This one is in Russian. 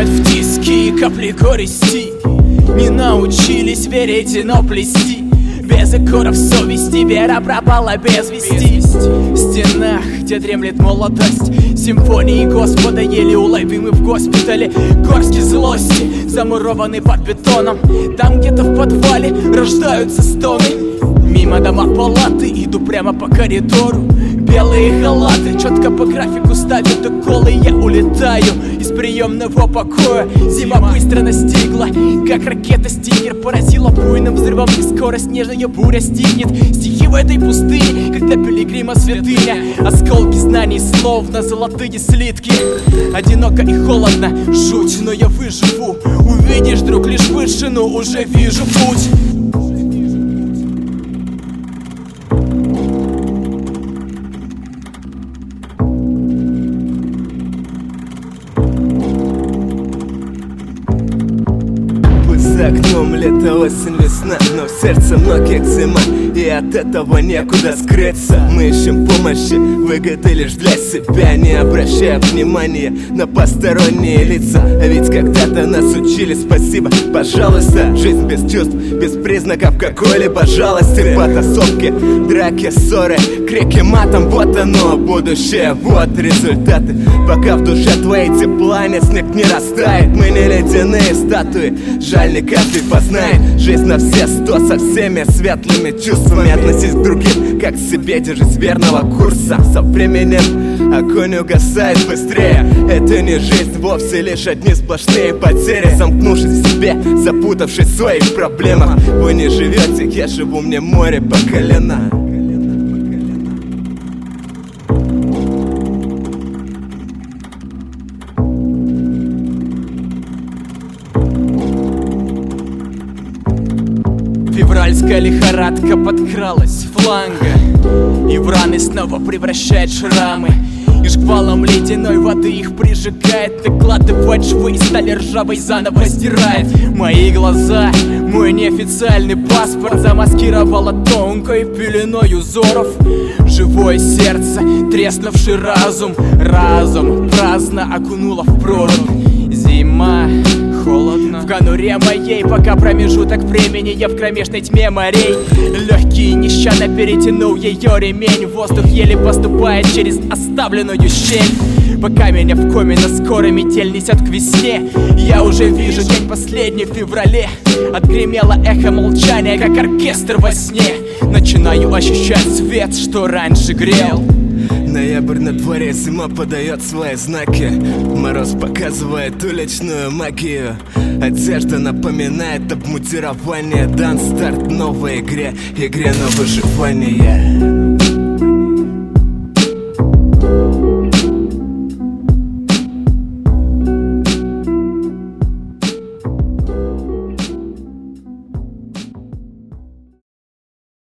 Сжимают в тиски капли горести. Не научились верить, но плести. Без иконов совести вера пропала без вести. В стенах, где дремлет молодость, симфонии Господа еле уловимы в госпитале. Горстки злости замурованы под бетоном. Там где-то в подвале рождаются стоны. Мимо дома палаты иду прямо по коридору. Белые халаты четко по графику ставят уколы. Я улетаю из приемного покоя. Зима быстро настигла, как ракета Стингер поразила буйным взрывом, и скоро снежная буря стихнет. Стихи в этой пустыне, как для пилигрима святыня. Осколки знаний, словно золотые слитки. Одиноко и холодно, жуть, но я выживу. Увидишь, друг, лишь вышину, уже вижу путь. За окном лето, осень, весна, но в сердце многих зима, и от этого некуда скрыться. Мы ищем помощи, выгоды лишь для себя, не обращая внимания на посторонние лица. А ведь когда-то нас учили, спасибо, пожалуйста. Жизнь без чувств, без признаков какой-либо жалости. Потасовки, драки, ссоры, крики матом, вот оно будущее, вот результаты. Пока в душе твоей тепла нет, снег не растает. Мы не ледяные статуи, жаль, не каждый познает жизнь на все 100 со всеми светлыми чувствами. Относись к другим, как к себе, держись верного курса. Со временем огонь угасает быстрее. Это не жизнь вовсе, лишь одни сплошные потери. Замкнувшись в себе, запутавшись в своих проблемах. Вы не живете, я живу, мне море по колено. Февральская лихорадка подкралась фланга, и в раны снова превращает шрамы. И шквалом ледяной воды их прижигает, накладывает швы и сталь ржавой заново стирает. Мои глаза, мой неофициальный паспорт замаскировала тонкой пеленой узоров. Живое сердце, треснувший разум, разум праздно окунула в прорубь. Зима, холодно в конуре моей, пока промежуток времени я в кромешной тьме морей. Легкий нещадно перетянул ее ремень. Воздух еле поступает через оставленную щель. Пока меня в коме на скорой метель несет к весне, я уже вижу день последний в феврале. Отгремело эхо молчания, как оркестр во сне. Начинаю ощущать свет, что раньше грел. Ноябрь на дворе, зима подает свои знаки. Мороз показывает уличную магию. Одежда напоминает обмундирование. Дан старт новой игре, игре на выживание.